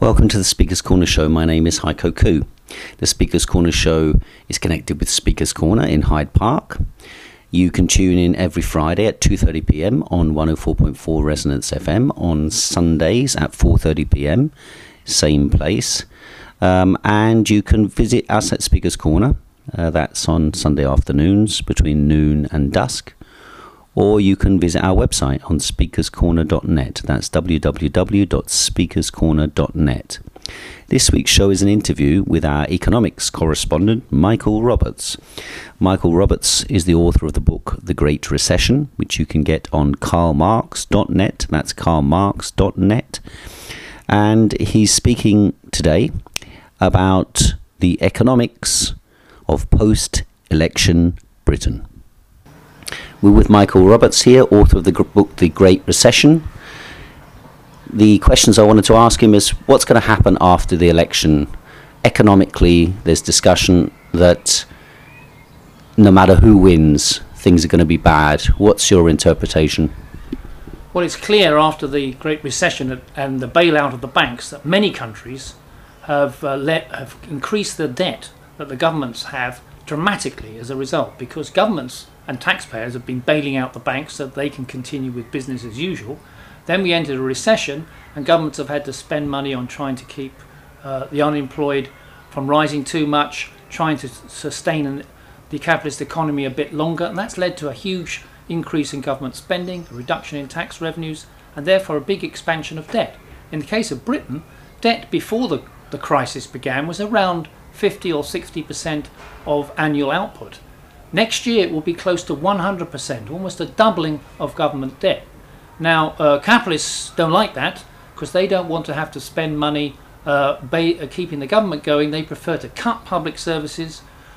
Welcome to the Speaker's Corner show. My name is Heiko Koo. The Speaker's Corner show is connected with Speaker's Corner in Hyde Park. You can tune in every Friday at 2:30 p.m. on 104.4 Resonance FM, on Sundays at 4:30 p.m, same place. And you can visit us at Speaker's Corner. That's on Sunday afternoons between noon and dusk. Or you can visit our website on speakerscorner.net. That's www.speakerscorner.net. This week's show is an interview with our economics correspondent, Michael Roberts. Michael Roberts is the author of the book The Great Recession, which you can get on karlmarx.net. That's karlmarx.net. And he's speaking today about the economics of post-election Britain. We're with Michael Roberts here, author of the book The Great Recession. The questions I wanted to ask him is, what's going to happen after the election? Economically, there's discussion that no matter who wins, things are going to be bad. What's your interpretation? Well, it's clear after the Great Recession and the bailout of the banks that many countries have increased the debt that the governments have dramatically as a result, because governments and taxpayers have been bailing out the banks so that they can continue with business as usual. Then we entered a recession and governments have had to spend money on trying to keep the unemployed from rising too much, trying to sustain the capitalist economy a bit longer, and that's led to a huge increase in government spending, a reduction in tax revenues, and therefore a big expansion of debt. In the case of Britain, debt before the crisis began was around 50 or 60% of annual output. Next year it will be close to 100%, almost a doubling of government debt. Now, capitalists don't like that because they don't want to have to spend money keeping the government going. They prefer to cut public services,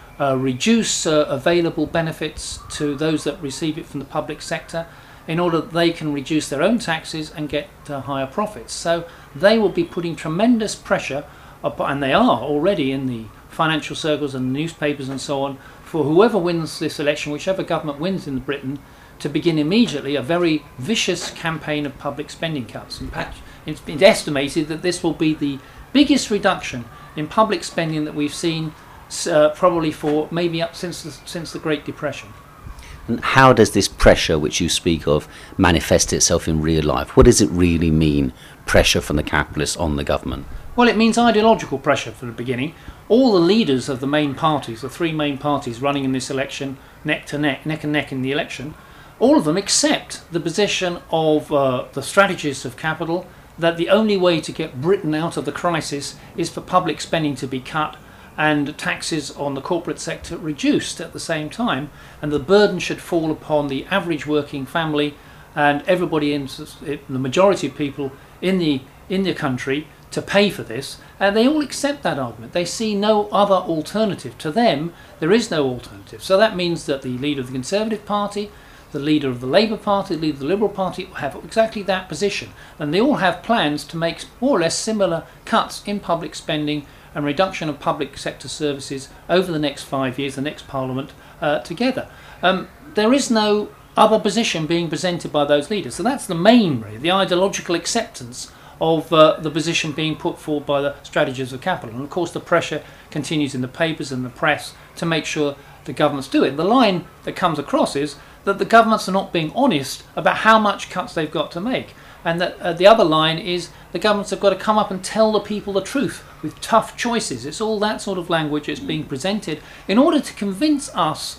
reduce available benefits to those that receive it from the public sector in order that they can reduce their own taxes and get higher profits. So they will be putting tremendous pressure upon, and they are already in the financial circles and the newspapers and so on, for whoever wins this election, whichever government wins in Britain, to begin immediately a very vicious campaign of public spending cuts. In fact, it's been estimated that this will be the biggest reduction in public spending that we've seen probably for maybe up since the Great Depression. And how does this pressure which you speak of manifest itself in real life? What does it really mean, pressure from the capitalists on the government? Well, it means ideological pressure from the beginning. All the leaders of the main parties, the three main parties running in this election, neck and neck in the election, all of them accept the position of the strategists of capital that the only way to get Britain out of the crisis is for public spending to be cut and taxes on the corporate sector reduced at the same time, and the burden should fall upon the average working family and everybody, the majority of people in the country, to pay for this. And they all accept that argument. They see no other alternative. To them, there is no alternative. So that means that the leader of the Conservative Party, the leader of the Labour Party, the leader of the Liberal Party have exactly that position. And they all have plans to make more or less similar cuts in public spending and reduction of public sector services over the next 5 years, the next Parliament, together. There is no other position being presented by those leaders. So that's the main, really, the ideological acceptance of the position being put forward by the strategists of capital. And of course the pressure continues in the papers and the press to make sure the governments do it. The line that comes across is that the governments are not being honest about how much cuts they've got to make, and that the other line is the governments have got to come up and tell the people the truth with tough choices. It's all that sort of language that's being presented in order to convince us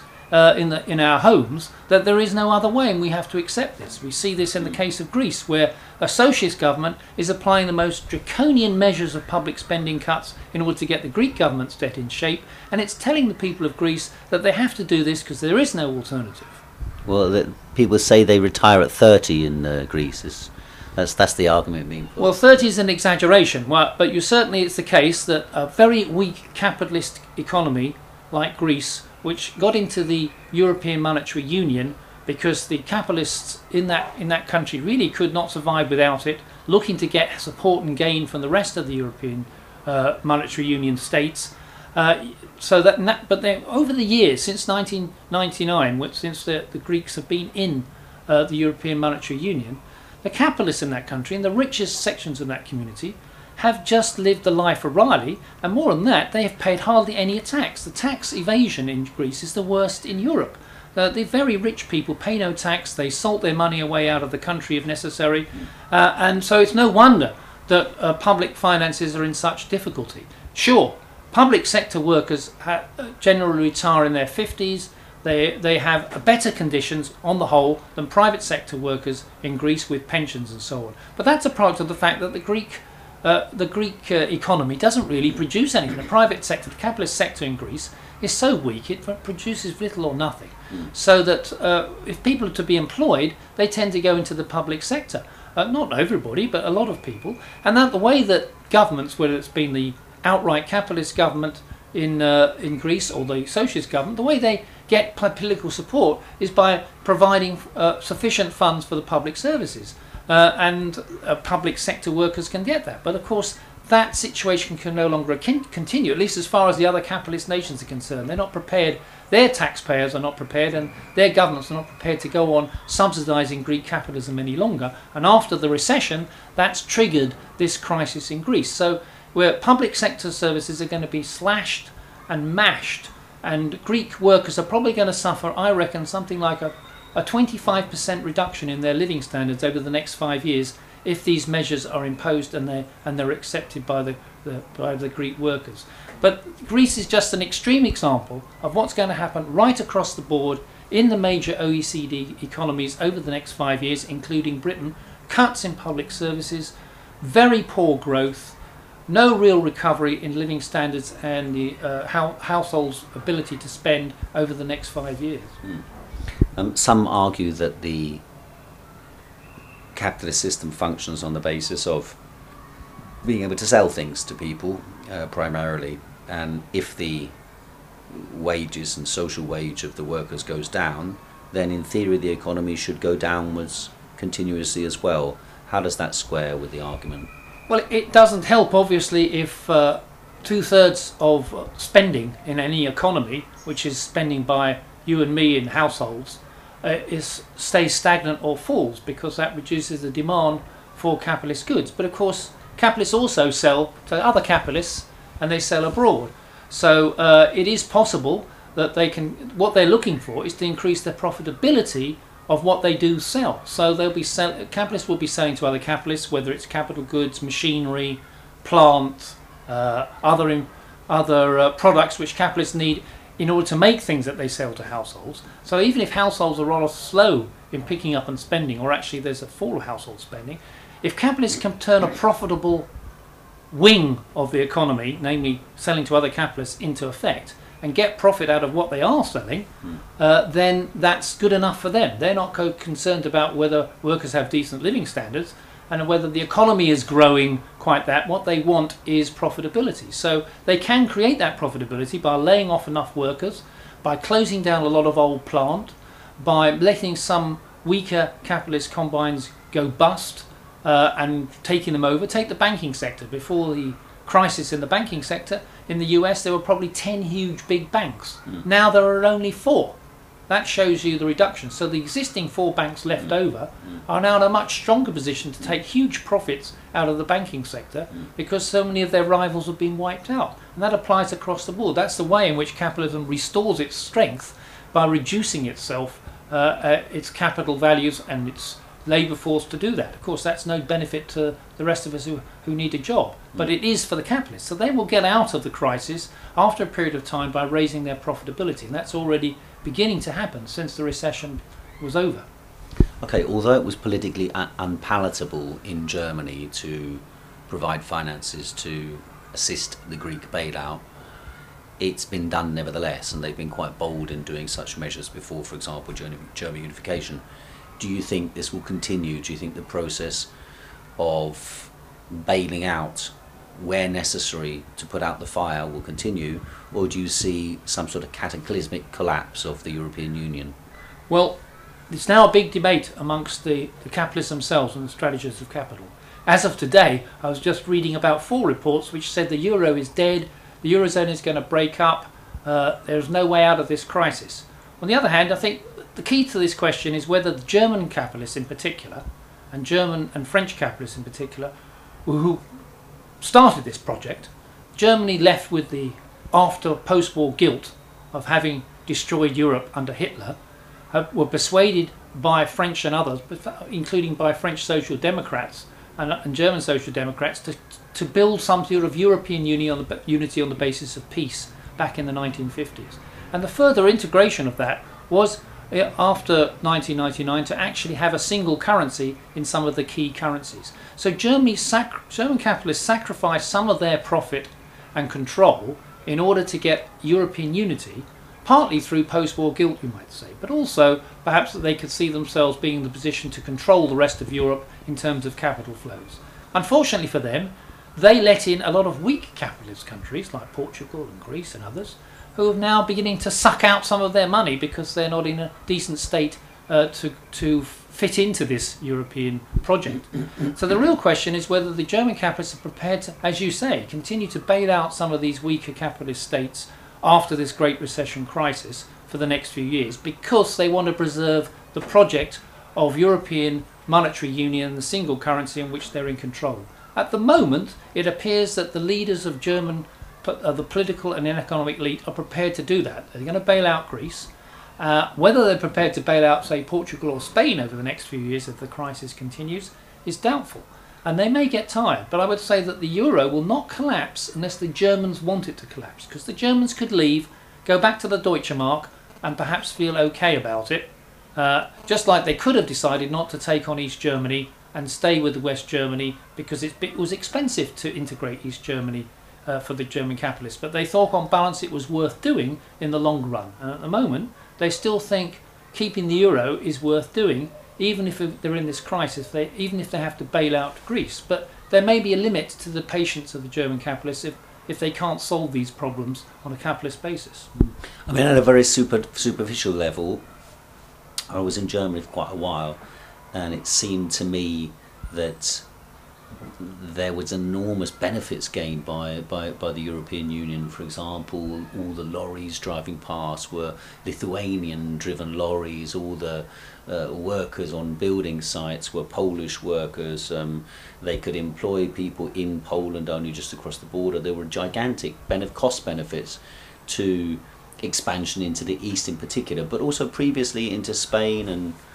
in our homes that there is no other way and we have to accept this. We see this in the case of Greece, where a socialist government is applying the most draconian measures of public spending cuts in order to get the Greek government's debt in shape, and it's telling the people of Greece that they have to do this because there is no alternative. Well, people say they retire at 30 in Greece. That's the argument being put. Well, 30 is an exaggeration, but certainly it's the case that a very weak capitalist economy like Greece, which got into the European Monetary Union because the capitalists in that country really could not survive without it, looking to get support and gain from the rest of the European Monetary Union states. But over the years, since 1999, since the Greeks have been in the European Monetary Union, the capitalists in that country and the richest sections of that community have just lived the life of Riley, and more than that, they have paid hardly any tax. The tax evasion in Greece is the worst in Europe. The very rich people pay no tax, they salt their money away out of the country if necessary, and so it's no wonder that public finances are in such difficulty. Sure, public sector workers generally retire in their 50s. They have better conditions on the whole than private sector workers in Greece with pensions and so on. But that's a product of the fact that the Greek economy doesn't really produce anything. The private sector, the capitalist sector in Greece, is so weak it produces little or nothing. So that if people are to be employed, they tend to go into the public sector. Not everybody, but a lot of people. And that the way that governments, whether it's been the outright capitalist government in Greece or the socialist government, the way they get political support is by providing sufficient funds for the public services. And public sector workers can get that. But of course, that situation can no longer continue, at least as far as the other capitalist nations are concerned. They're not prepared, their taxpayers are not prepared, and their governments are not prepared to go on subsidising Greek capitalism any longer. And after the recession, that's triggered this crisis in Greece. So where public sector services are going to be slashed and mashed, and Greek workers are probably going to suffer, I reckon, something like a 25% reduction in their living standards over the next 5 years if these measures are imposed and they're accepted by the Greek workers. But Greece is just an extreme example of what's going to happen right across the board in the major OECD economies over the next 5 years, including Britain. Cuts in public services, very poor growth, no real recovery in living standards and the households' ability to spend over the next 5 years. Some argue that the capitalist system functions on the basis of being able to sell things to people primarily, and if the wages and social wage of the workers goes down, then in theory the economy should go downwards continuously as well. How does that square with the argument? Well, it doesn't help obviously if 2/3 of spending in any economy, which is spending by you and me in households, stays stagnant or falls, because that reduces the demand for capitalist goods. But of course, capitalists also sell to other capitalists, and they sell abroad. So it is possible that what they're looking for is to increase the profitability of what they do sell. So capitalists will be selling to other capitalists, whether it's capital goods, machinery, plant, other products which capitalists need in order to make things that they sell to households. So even if households are rather slow in picking up and spending, or actually there's a fall of household spending, if capitalists can turn a profitable wing of the economy, namely selling to other capitalists, into effect, and get profit out of what they are selling, then that's good enough for them. They're not concerned about whether workers have decent living standards and whether the economy is growing quite that. What they want is profitability. So they can create that profitability by laying off enough workers, by closing down a lot of old plant, by letting some weaker capitalist combines go bust and taking them over. Take the banking sector. Before the crisis in the banking sector in the US, there were probably 10 huge big banks. Now there are only 4. That shows you the reduction. So the existing 4 banks left over are now in a much stronger position to take huge profits out of the banking sector, because so many of their rivals have been wiped out. And that applies across the board. That's the way in which capitalism restores its strength, by reducing itself, its capital values and its labour force to do that. Of course, that's no benefit to the rest of us who need a job, but it is for the capitalists. So they will get out of the crisis after a period of time by raising their profitability, and that's already beginning to happen since the recession was over. Okay, although it was politically unpalatable in Germany to provide finances to assist the Greek bailout, it's been done nevertheless, and they've been quite bold in doing such measures before, for example, German unification. Do you think this will continue? Do you think the process of bailing out where necessary to put out the fire will continue, or do you see some sort of cataclysmic collapse of the European Union? Well, it's now a big debate amongst the capitalists themselves and the strategists of capital. As of today, I was just reading about 4 reports which said the euro is dead, the eurozone is going to break up, there's no way out of this crisis. On the other hand, I think the key to this question is whether the German capitalists in particular, and German and French capitalists in particular, who started this project, Germany left with the after post-war guilt of having destroyed Europe under Hitler, were persuaded by French and others, including by French Social Democrats and German Social Democrats, to build some sort of European unity on the basis of peace back in the 1950s. And the further integration of that was, after 1999, to actually have a single currency in some of the key currencies. So German capitalists sacrificed some of their profit and control in order to get European unity, partly through post-war guilt, you might say, but also perhaps that they could see themselves being in the position to control the rest of Europe in terms of capital flows. Unfortunately for them, they let in a lot of weak capitalist countries like Portugal and Greece and others, who are now beginning to suck out some of their money because they're not in a decent state to fit into this European project. So the real question is whether the German capitalists are prepared to, as you say, continue to bail out some of these weaker capitalist states after this Great Recession crisis for the next few years, because they want to preserve the project of European monetary union, the single currency in which they're in control. At the moment, it appears that the leaders of German, the political and economic elite, are prepared to do that. They're going to bail out Greece. Whether they're prepared to bail out, say, Portugal or Spain over the next few years if the crisis continues is doubtful. And they may get tired, but I would say that the euro will not collapse unless the Germans want it to collapse, because the Germans could leave, go back to the Deutsche Mark, and perhaps feel okay about it, just like they could have decided not to take on East Germany and stay with West Germany because it was expensive to integrate East Germany for the German capitalists. But they thought on balance it was worth doing in the long run. And at the moment, they still think keeping the euro is worth doing, even if they're in this crisis, even if they have to bail out Greece. But there may be a limit to the patience of the German capitalists if they can't solve these problems on a capitalist basis. I mean, at a very superficial level, I was in Germany for quite a while, and it seemed to me that there was enormous benefits gained by the European Union. For example, all the lorries driving past were Lithuanian-driven lorries. All the workers on building sites were Polish workers. They could employ people in Poland only just across the border. There were gigantic cost benefits to expansion into the east in particular, but also previously into Spain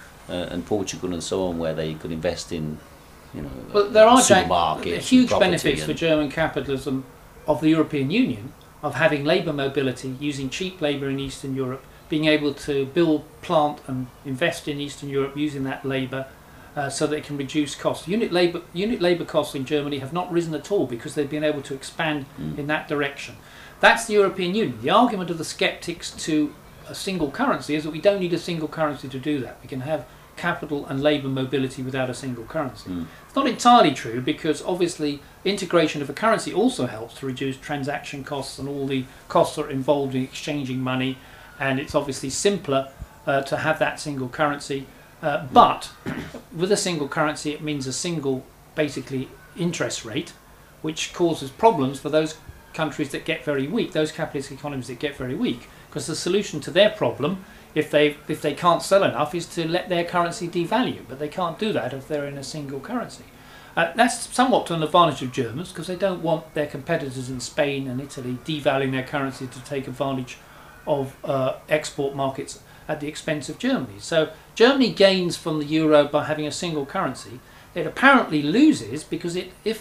and Portugal and so on, where they could invest in, well, there are supermarkets, huge benefits for German capitalism of the European Union, of having labour mobility, using cheap labour in Eastern Europe, being able to build, plant and invest in Eastern Europe using that labour so that it can reduce costs. Unit labour costs in Germany have not risen at all because they've been able to expand in that direction. That's the European Union. The argument of the sceptics to a single currency is that we don't need a single currency to do that. We can have capital and labour mobility without a single currency. It's not entirely true, because obviously integration of a currency also helps to reduce transaction costs and all the costs that are involved in exchanging money, and it's obviously simpler to have that single currency. But with a single currency it means a single, basically, interest rate, which causes problems for those countries that get very weak, those capitalist economies that get very weak, because the solution to their problem, if they can't sell enough, is to let their currency devalue, but they can't do that if they're in a single currency. That's somewhat to an advantage of Germans, because they don't want their competitors in Spain and Italy devaluing their currency to take advantage of export markets at the expense of Germany. So Germany gains from the euro by having a single currency. It apparently loses because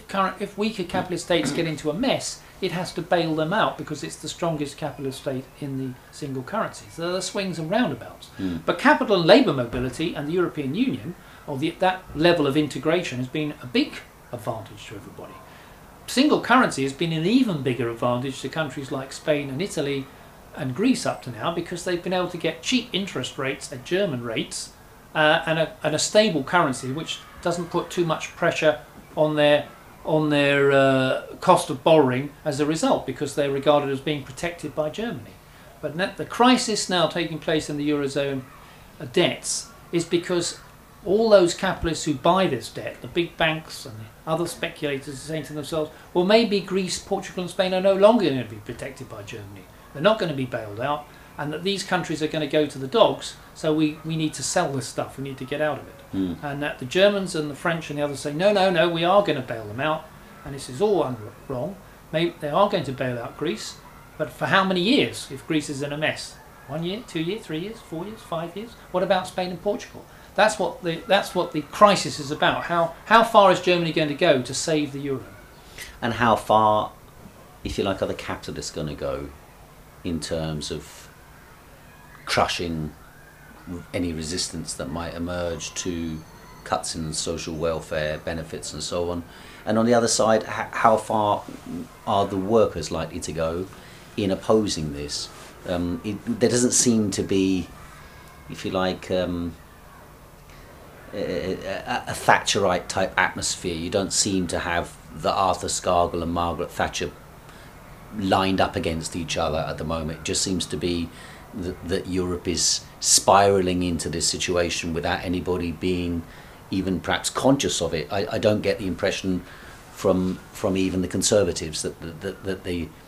if weaker capitalist states get into a mess, it has to bail them out because it's the strongest capitalist state in the single currency. So there are swings and roundabouts. But capital and labour mobility and the European Union, or that level of integration, has been a big advantage to everybody. Single currency has been an even bigger advantage to countries like Spain and Italy and Greece up to now, because they've been able to get cheap interest rates at German rates and a stable currency which doesn't put too much pressure on their cost of borrowing as a result, because they're regarded as being protected by Germany. But the crisis now taking place in the Eurozone debts is because all those capitalists who buy this debt, the big banks and the other speculators, are saying to themselves, well, maybe Greece, Portugal and Spain are no longer going to be protected by Germany. They're not going to be bailed out, and that these countries are going to go to the dogs, so we need to sell this stuff, we need to get out of it. And that the Germans and the French and the others say, no, we are going to bail them out, and this is all wrong, they are going to bail out Greece, but for how many years if Greece is in a mess? 1 year, 2 years, 3 years, 4 years, 5 years? What about Spain and Portugal? That's what the crisis is about. How far is Germany going to go to save the euro? And how far, if you like, are the capitalists going to go in terms of crushing any resistance that might emerge to cuts in social welfare benefits and so on? And on the other side, how far are the workers likely to go in opposing this? There doesn't seem to be, if you like, a Thatcherite type atmosphere. You don't seem to have the Arthur Scargill and Margaret Thatcher lined up against each other at the moment. It just seems to be that Europe is spiralling into this situation without anybody being even perhaps conscious of it. I don't get the impression from even the Conservatives that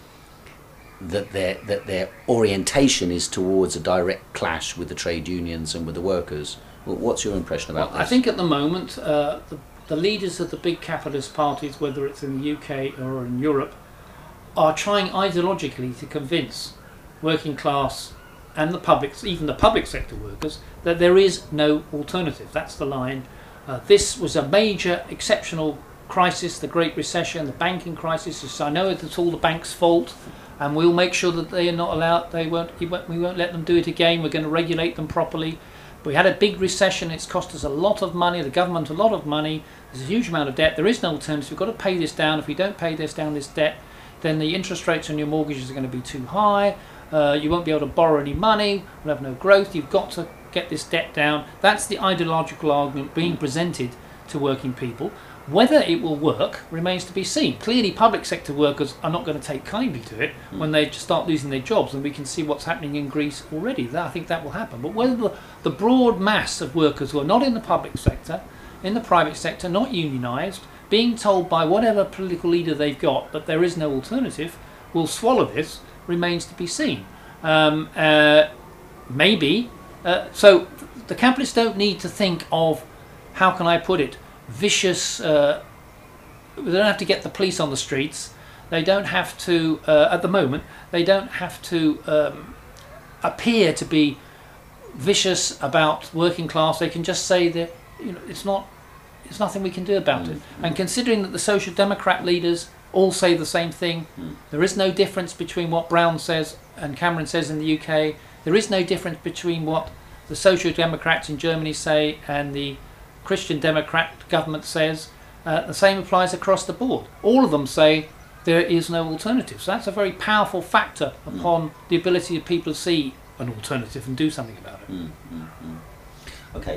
their orientation is towards a direct clash with the trade unions and with the workers. Well, what's your impression about this? I think at the moment the leaders of the big capitalist parties, whether it's in the UK or in Europe, are trying ideologically to convince working class and the public, even the public sector workers, that there is no alternative. That's the line. This was a major exceptional crisis, the Great Recession, the banking crisis. I know it's all the bank's fault, and we'll make sure that they are not allowed. We won't let them do it again. We're going to regulate them properly. We had a big recession. It's cost us a lot of money. The government a lot of money. There's a huge amount of debt. There is no alternative. We've got to pay this down. If we don't pay this debt, then the interest rates on your mortgages are going to be too high. You won't be able to borrow any money. We'll have no growth. You've got to get this debt down. That's the ideological argument being presented to working people. Whether it will work remains to be seen. Clearly, public sector workers are not going to take kindly to it when they start losing their jobs, and we can see what's happening in Greece already. I think that will happen. But whether the broad mass of workers who are not in the public sector, in the private sector, not unionised, being told by whatever political leader they've got that there is no alternative, will swallow this, remains to be seen. Maybe. So the capitalists don't need to think of, how can I put it, vicious. They don't have to get the police on the streets. They don't have to, at the moment, they don't have to appear to be vicious about working class. They can just say that it's nothing we can do about it. And considering that the Social Democrat leaders all say the same thing, there is no difference between what Brown says and Cameron says in the UK. There is no difference between what the Social Democrats in Germany say and the Christian Democrat government says. The same applies across the board. All of them say there is no alternative. So that's a very powerful factor upon the ability of people to see an alternative and do something about it. Okay.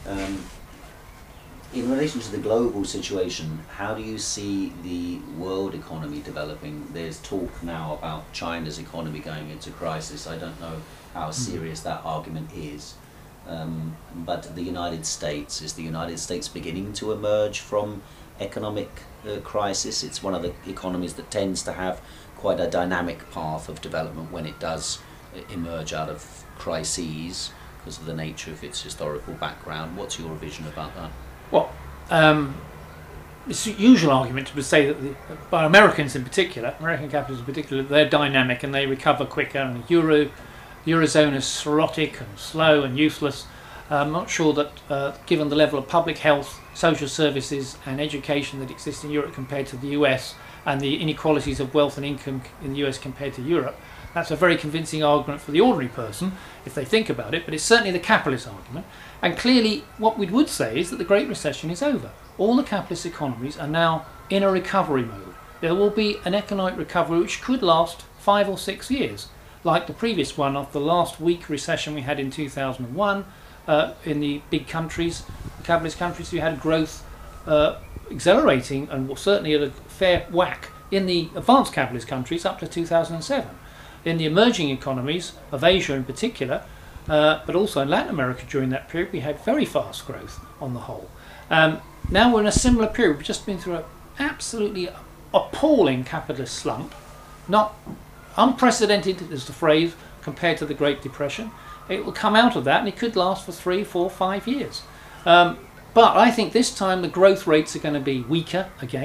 In relation to the global situation, how do you see the world economy developing? There's talk now about China's economy going into crisis. I don't know how serious that argument is. But is the United States beginning to emerge from economic crisis? It's one of the economies that tends to have quite a dynamic path of development when it does emerge out of crises because of the nature of its historical background. What's your vision about that? Well, it's a usual argument to say that by Americans in particular, American capitalists in particular, they're dynamic and they recover quicker, and the Eurozone is sclerotic and slow and useless. I'm not sure that given the level of public health, social services and education that exists in Europe compared to the US, and the inequalities of wealth and income in the US compared to Europe, that's a very convincing argument for the ordinary person if they think about it, but it's certainly the capitalist argument. And clearly what we would say is that the Great Recession is over. All the capitalist economies are now in a recovery mode. There will be an economic recovery which could last 5 or 6 years, like the previous one of the last weak recession we had in 2001. In the big countries, the capitalist countries, we had growth accelerating and certainly at a fair whack in the advanced capitalist countries up to 2007. In the emerging economies of Asia in particular, but also in Latin America during that period, we had very fast growth on the whole. Now we're in a similar period. We've just been through an absolutely appalling capitalist slump, not unprecedented is the phrase compared to the Great Depression. It will come out of that and it could last for 3, 4, 5 years. But I think this time the growth rates are going to be weaker again.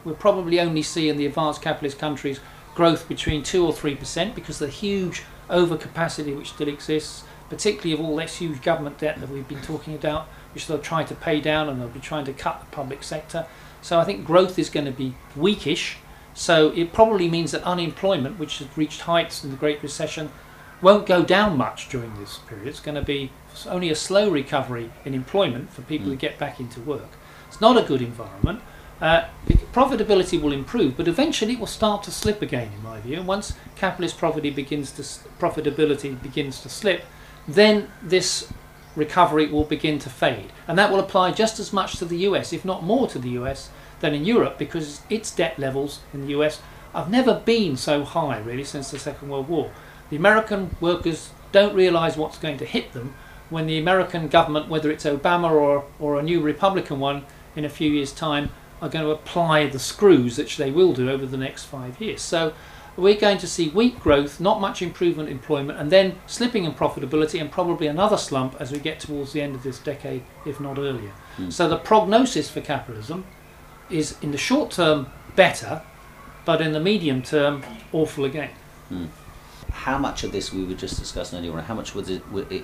we'll probably only see in the advanced capitalist countries growth between 2 or 3% because of the huge overcapacity which still exists, particularly of all this huge government debt that we've been talking about, which they'll try to pay down, and they'll be trying to cut the public sector. So I think growth is going to be weakish. So it probably means that unemployment, which has reached heights in the Great Recession, won't go down much during this period. It's going to be only a slow recovery in employment for people to get back into work. It's not a good environment. Profitability will improve, but eventually it will start to slip again, in my view. And once capitalist profitability begins to slip, then this recovery will begin to fade. And that will apply just as much to the US, if not more to the US, than in Europe, because its debt levels in the US have never been so high, really, since the Second World War. The American workers don't realise what's going to hit them when the American government, whether it's Obama or a new Republican one in a few years' time, are going to apply the screws, which they will do over the next 5 years. So we're going to see weak growth, not much improvement in employment, and then slipping in profitability, and probably another slump as we get towards the end of this decade, if not earlier. So the prognosis for capitalism is, in the short term, better, but in the medium term, awful again. How much of this, we were just discussing earlier on, how much of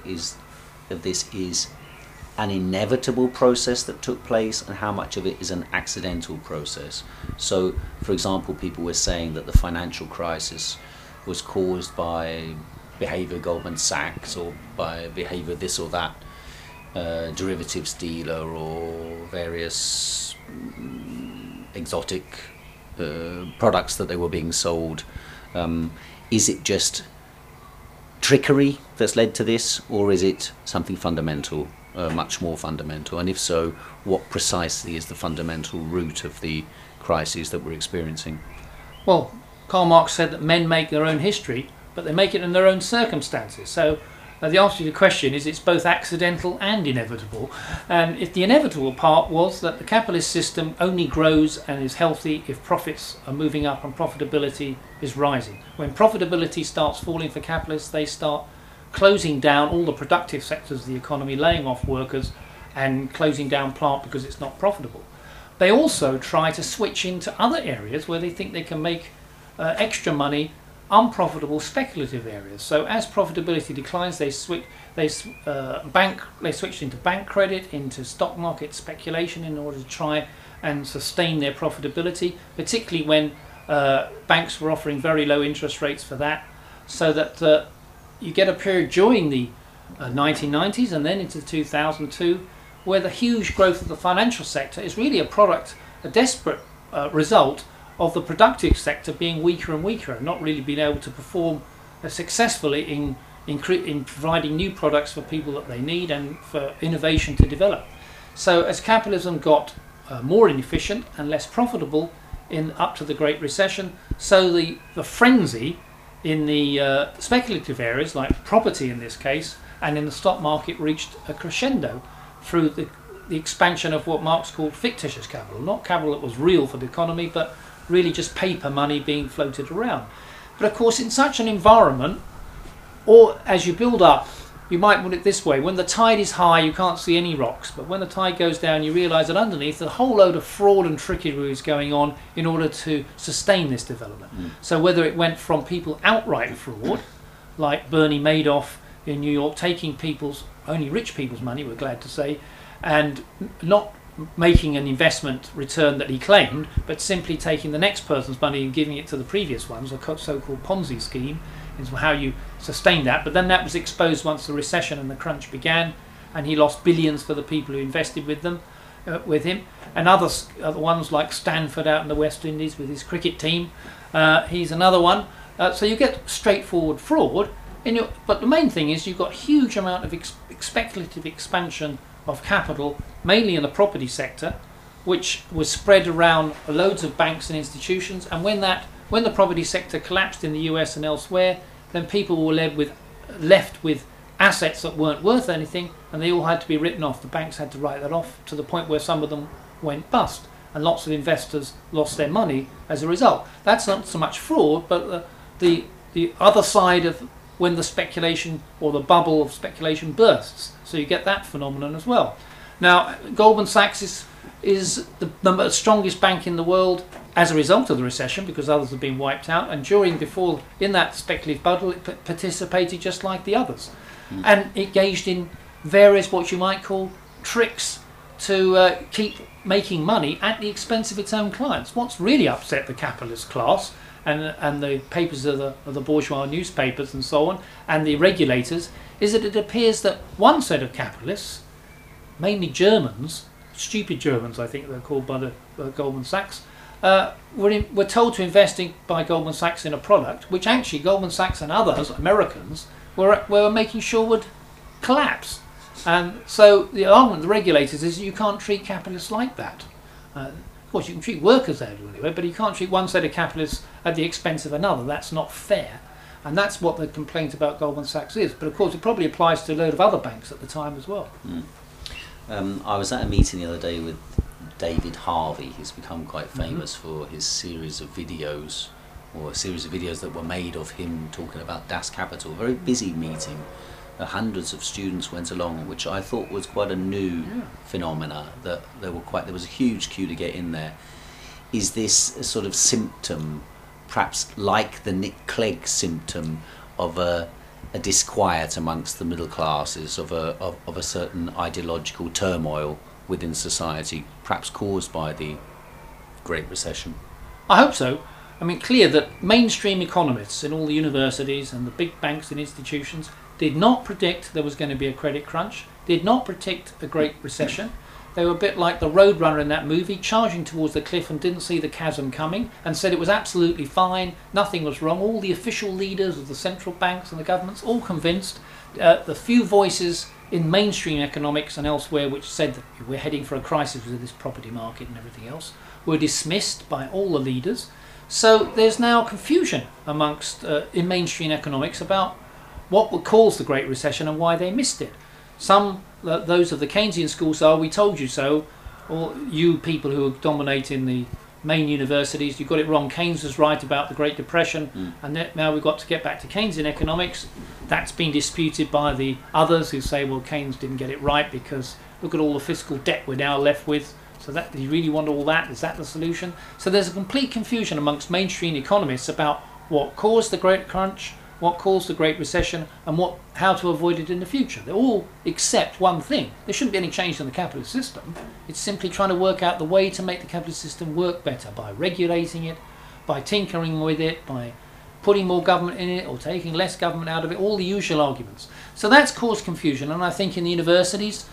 this is an inevitable process that took place, and how much of it is an accidental process? So, for example, people were saying that the financial crisis was caused by behaviour Goldman Sachs, or by behaviour this or that derivatives dealer, or various exotic products that they were being sold. Is it just trickery that's led to this, or is it something fundamental, much more fundamental? And if so, what precisely is the fundamental root of the crises that we're experiencing? Well, Karl Marx said that men make their own history, but they make it in their own circumstances. So the answer to the question is it's both accidental and inevitable. And if the inevitable part was that the capitalist system only grows and is healthy if profits are moving up and profitability is rising. When profitability starts falling for capitalists, they start closing down all the productive sectors of the economy, laying off workers and closing down plant because it's not profitable. They also try to switch into other areas where they think they can make extra money, unprofitable speculative areas. So as profitability declines, they switch into bank credit, into stock market speculation in order to try and sustain their profitability, particularly when banks were offering very low interest rates for that, so that you get a period during the 1990s and then into 2002 where the huge growth of the financial sector is really a desperate result of the productive sector being weaker and weaker, and not really being able to perform successfully in providing new products for people that they need and for innovation to develop. So as capitalism got more inefficient and less profitable up to the Great Recession, so the frenzy in the speculative areas, like property in this case, and in the stock market reached a crescendo through the expansion of what Marx called fictitious capital, not capital that was real for the economy, but really just paper money being floated around. But of course, in such an environment, or as you build up, you might put it this way: when the tide is high, you can't see any rocks, but when the tide goes down, you realise that underneath a whole load of fraud and trickery is going on in order to sustain this development. So whether it went from people outright fraud, like Bernie Madoff in New York, taking only rich people's money, we're glad to say, and not making an investment return that he claimed, but simply taking the next person's money and giving it to the previous ones, a so-called Ponzi scheme, is how you sustain that. But then that was exposed once the recession and the crunch began, and he lost billions for the people who invested with him, and other ones like Stanford out in the West Indies with his cricket team. He's another one. So you get straightforward fraud, but the main thing is you've got a huge amount of speculative expansion of capital, mainly in the property sector, which was spread around loads of banks and institutions. And when the property sector collapsed in the US and elsewhere, then people were left with assets that weren't worth anything, and they all had to be written off. The banks had to write that off, to the point where some of them went bust, and lots of investors lost their money as a result. That's not so much fraud, but the other side of when the speculation or the bubble of speculation bursts. So you get that phenomenon as well. Now, Goldman Sachs is the strongest bank in the world as a result of the recession, because others have been wiped out, and in that speculative bubble it participated just like the others, and engaged in various what you might call tricks to keep making money at the expense of its own clients. What's really upset the capitalist class and the papers of the bourgeois newspapers and so on, and the regulators, is that it appears that one set of capitalists, mainly Germans, stupid Germans I think they're called by the Goldman Sachs, were told to invest by Goldman Sachs in a product which actually Goldman Sachs and others, Americans, were making sure would collapse. And so the argument of the regulators is you can't treat capitalists like that. Of course you can treat workers that way, but you can't treat one set of capitalists at the expense of another. That's not fair. And that's what the complaint about Goldman Sachs is. But of course it probably applies to a load of other banks at the time as well. I was at a meeting the other day with David Harvey. He's become quite famous for his series of videos, or a series of videos that were made of him talking about Das Kapital. A very busy meeting. Hundreds of students went along, which I thought was quite a new phenomena. That there was a huge queue to get in there. Is this a sort of symptom, perhaps like the Nick Clegg symptom of a disquiet amongst the middle classes, of a certain ideological turmoil within society, perhaps caused by the Great Recession? I hope so. I mean, clear that mainstream economists in all the universities and the big banks and institutions did not predict there was going to be a credit crunch, did not predict a Great Recession. They were a bit like the Roadrunner in that movie, charging towards the cliff and didn't see the chasm coming, and said it was absolutely fine, nothing was wrong. All the official leaders of the central banks and the governments, all convinced. The few voices in mainstream economics and elsewhere which said that we're heading for a crisis with this property market and everything else were dismissed by all the leaders. So there's now confusion amongst in mainstream economics about what would cause the Great Recession and why they missed it. Some, those of the Keynesian school, say, we told you so, or you people who are dominating the main universities, you got it wrong. Keynes was right about the Great Depression, and now we've got to get back to Keynesian economics. That's been disputed by the others who say, well, Keynes didn't get it right because look at all the fiscal debt we're now left with. So that, do you really want all that? Is that the solution? So there's a complete confusion amongst mainstream economists about what caused the Great Crunch, what caused the Great Recession, and how to avoid it in the future. They all accept one thing. There shouldn't be any change in the capitalist system. It's simply trying to work out the way to make the capitalist system work better by regulating it, by tinkering with it, by putting more government in it or taking less government out of it, all the usual arguments. So that's caused confusion, and I think in the universities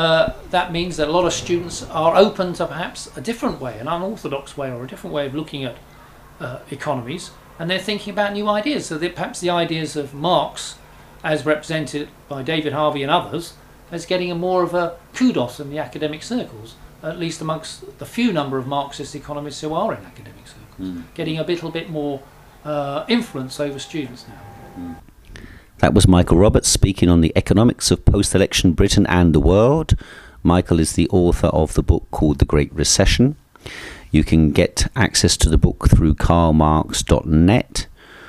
that means that a lot of students are open to perhaps a different way, an unorthodox way or a different way of looking at economies, and they're thinking about new ideas. So that perhaps the ideas of Marx, as represented by David Harvey and others, is getting a more of a kudos in the academic circles, at least amongst the few number of Marxist economists who are in academic circles, getting a little bit more influence over students now. That was Michael Roberts speaking on the economics of post-election Britain and the world. Michael is the author of the book called The Great Recession. You can get access to the book through karlmarx.net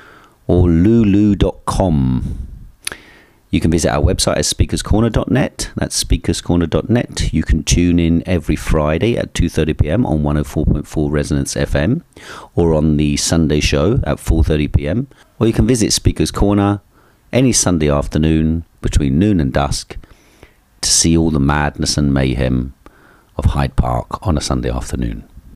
or lulu.com. You can visit our website at speakerscorner.net. That's speakerscorner.net. You can tune in every Friday at 2:30 p.m. on 104.4 Resonance FM, or on the Sunday show at 4:30 p.m. Or you can visit Speakers Corner any Sunday afternoon between noon and dusk to see all the madness and mayhem of Hyde Park on a Sunday afternoon.